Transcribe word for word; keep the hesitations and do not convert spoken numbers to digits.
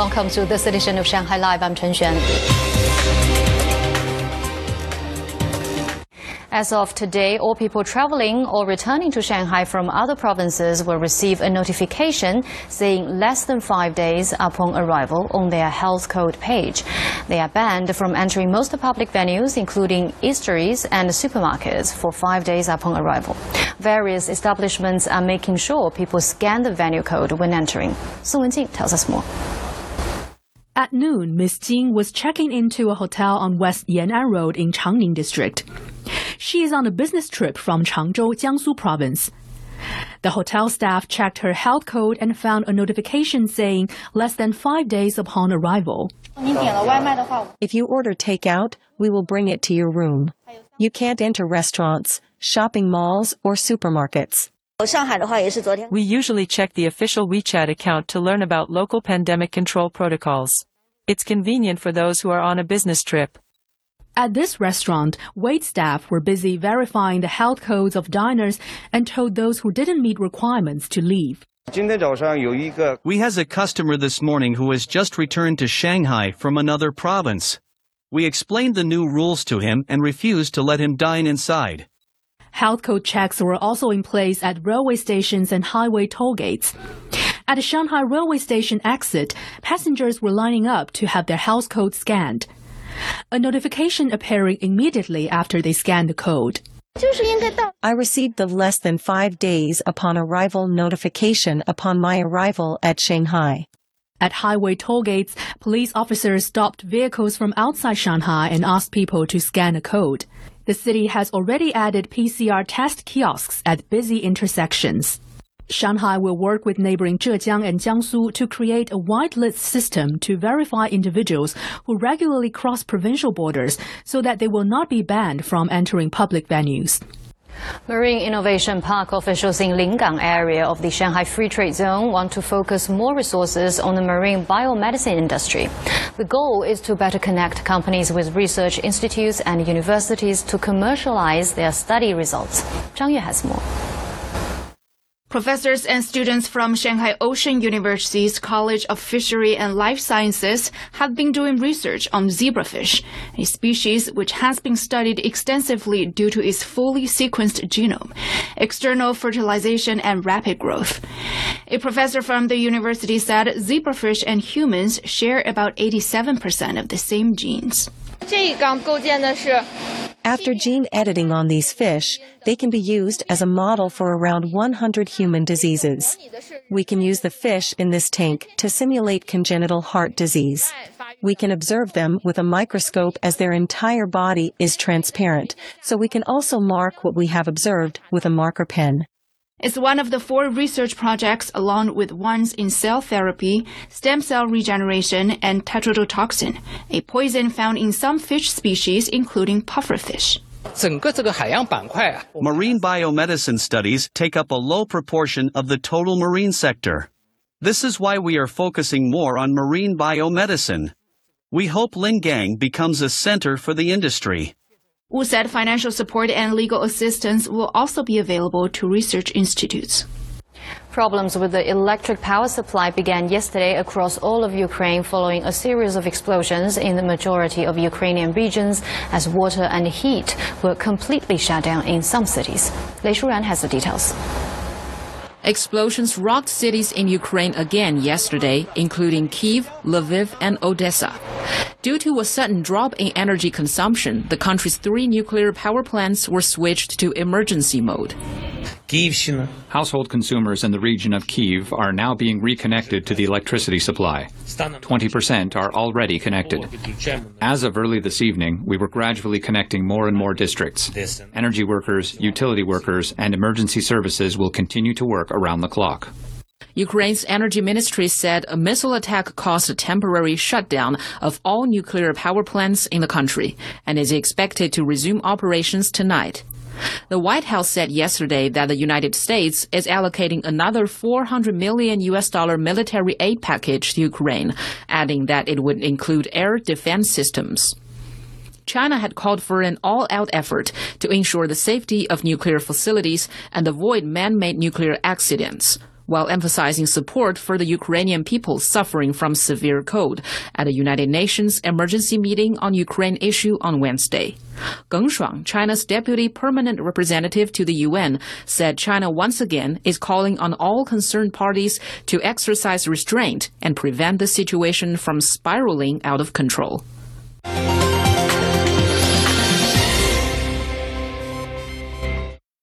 welcome to this edition of Shanghai Live. I'm Chen Xuan. As of today, all people traveling or returning to Shanghai from other provinces will receive a notification saying less than five days upon arrival on their health code page. They are banned from entering most public venues, including eateries and supermarkets, for five days upon arrival. Various establishments are making sure people scan the venue code when entering. Song Wenjing tells us more. At noon, Miss Jing was checking into a hotel on West Yan'an Road in Changning District. She is on a business trip from Changzhou, Jiangsu Province. The hotel staff checked her health code and found a notification saying less than five days upon arrival. If you order takeout, we will bring it to your room. You can't enter restaurants, shopping malls, or supermarkets. We usually check the official WeChat account to learn about local pandemic control protocols. It's convenient for those who are on a business trip. At this restaurant, wait staff were busy verifying the health codes of diners and told those who didn't meet requirements to leave. We has a customer this morning who has just returned to Shanghai from another province. We explained the new rules to him and refused to let him dine inside. Health code checks were also in place at railway stations and highway toll gates. At a Shanghai railway station exit, passengers were lining up to have their health code scanned. A notification appearing immediately after they scanned the code. I received the less than five days upon arrival notification upon my arrival at Shanghai. At highway toll gates, police officers stopped vehicles from outside Shanghai and asked people to scan a code. The city has already added P C R test kiosks at busy intersections. Shanghai will work with neighboring Zhejiang and Jiangsu to create a whitelist system to verify individuals who regularly cross provincial borders so that they will not be banned from entering public venues. Marine Innovation Park officials in Lingang area of the Shanghai Free Trade Zone want to focus more resources on the marine biomedicine industry. The goal is to better connect companies with research institutes and universities to commercialize their study results. Zhang Yue has more. Professors and students from Shanghai Ocean University's College of Fishery and Life Sciences have been doing research on zebrafish, a species which has been studied extensively due to its fully sequenced genome, external fertilization, and rapid growth. A professor from the university said zebrafish and humans share about eighty-seven percent of the same genes. After gene editing on these fish, they can be used as a model for around one hundred human diseases. We can use the fish in this tank to simulate congenital heart disease. We can observe them with a microscope as their entire body is transparent, so we can also mark what we have observed with a marker pen. It's one of the four research projects along with ones in cell therapy, stem cell regeneration, and tetrodotoxin, a poison found in some fish species including pufferfish. Marine biomedicine studies take up a low proportion of the total marine sector. This is why we are focusing more on marine biomedicine. We hope Lingang becomes a center for the industry. Wu said financial support and legal assistance will also be available to research institutes. Problems with the electric power supply began yesterday across all of Ukraine following a series of explosions in the majority of Ukrainian regions as water and heat were completely shut down in some cities. Lei Shuran has the details. Explosions rocked cities in Ukraine again yesterday, including Kyiv, Lviv, and Odessa. Due to a sudden drop in energy consumption, the country's three nuclear power plants were switched to emergency mode. Household consumers in the region of Kyiv are now being reconnected to the electricity supply. twenty percent are already connected. As of early this evening, we were gradually connecting more and more districts. Energy workers, utility workers, and emergency services will continue to work around the clock. Ukraine's energy ministry said a missile attack caused a temporary shutdown of all nuclear power plants in the country and is expected to resume operations tonight. The White House said yesterday that the United States is allocating another four hundred million U S dollar military aid package to Ukraine, adding that it would include air defense systems. China had called for an all-out effort to ensure the safety of nuclear facilities and avoid man-made nuclear accidents, while emphasizing support for the Ukrainian people suffering from severe cold at a United Nations emergency meeting on Ukraine issue on Wednesday. Geng Shuang, China's deputy permanent representative to the U N, said China once again is calling on all concerned parties to exercise restraint and prevent the situation from spiraling out of control.